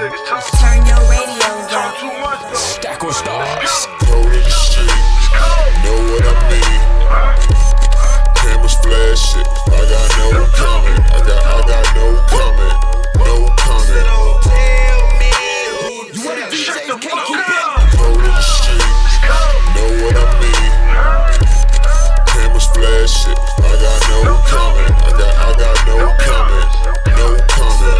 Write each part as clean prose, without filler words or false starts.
Turn your radios up. Stack or stars. Cold in the street, know what I mean. Cameras flashing, I got no comment. I got no comment, no comment. You want a DJ who can't keep it? Cold in the street, know what I mean. Cameras flashing, I got no comment. I got no comment, no comment.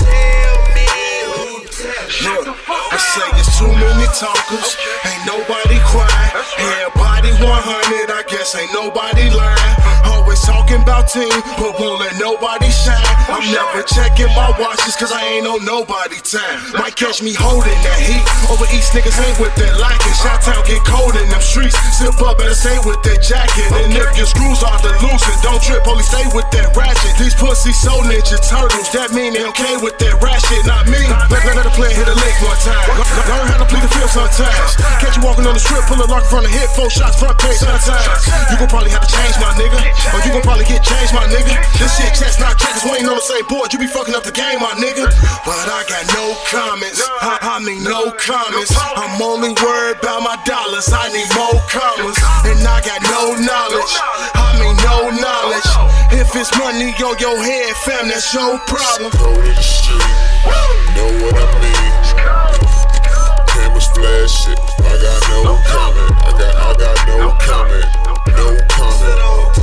Look, I say it's too many talkers, ain't nobody crying. Everybody 100, I guess ain't nobody lying. Always talking about team, but won't let nobody shine. I'm never checking my watches, cause I ain't on nobody time. Might catch me holding that heat, over East niggas ain't with that liking. Shot-town get cold in them streets, zip up, better stay with that jacket. And if your screws are to loosen, don't trip, only stay with that ratchet. These pussies so Ninja Turtles, that mean they okay with that rat shit, not me. Let a player hit a lick one time. Learn how to plead the field sometimes. Catch you walking on the strip, pull a lock from the hip, 4 shots front page sometimes. You gon' probably have to change my nigga, or you gon' probably get changed my nigga. This shit chest not checkers, we ain't on the same board, you be fucking up the game my nigga. But I got no comments, I mean no comments. I'm only worried about my dollars, I need more commas. And I got no knowledge, I mean no knowledge. If it's money on your head, fam, that's your problem. Cold in the street, know what I mean. Cameras flashing, I got no comment. I got no comment, no comment.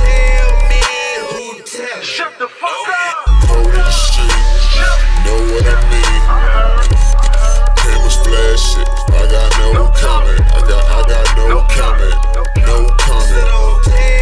Shut the fuck up. Cold in the street, know what I mean. Cameras flashing, I got no comment. I got no comment, no comment.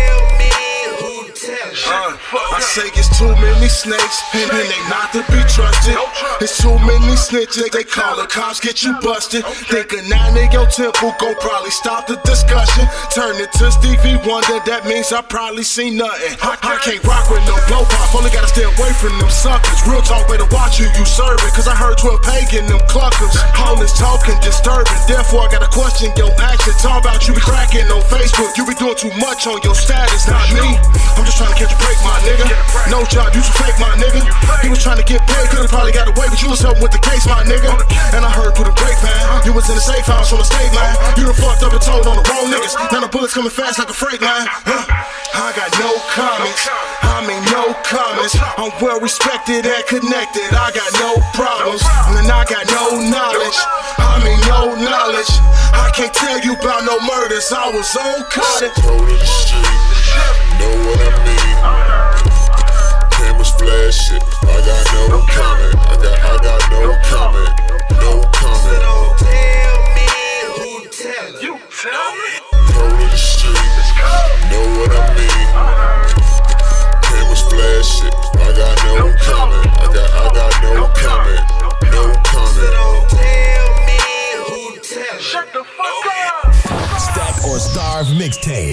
I say it's too many snakes, and they not to be trusted. It's too many snitches, they call the cops, get you busted. Think a 9 in your temple gon' probably stop the discussion. Turn it to Stevie Wonder, that means I probably seen nothing. I can't rock with no blow pop, only gotta stay away from them suckers. Real talk, better watch who you serving, cause I heard 12 pagan them cluckers. Homeless talking disturbing, therefore I gotta question your actions. Talk about you be cracking on Facebook, you be doing too much on your status, not me. I'm just trying to catch a break, my nigga. No job, you too fake, my nigga. He was trying to get paid, could've probably got away, but you was helping with the case, my nigga. And I heard through the grapevine, you was in the safe house on the state line. You done fucked up and told on the wrong niggas. Now the bullets coming fast like a freight line. I got no comments, I mean no comments. I'm well respected and connected, I got no problems. And I got no knowledge, I mean no knowledge. I can't tell you about no murders, I was on cutting. Cold in the street, know what I mean. Cameras flashing, I got no comment. I got no comment, no comment. You tell me. Cold in the street, know what I mean. Cameras flashing, I got no comment. I got no comment, no comment. Shut the fuck up. Stack or Starve mixtape.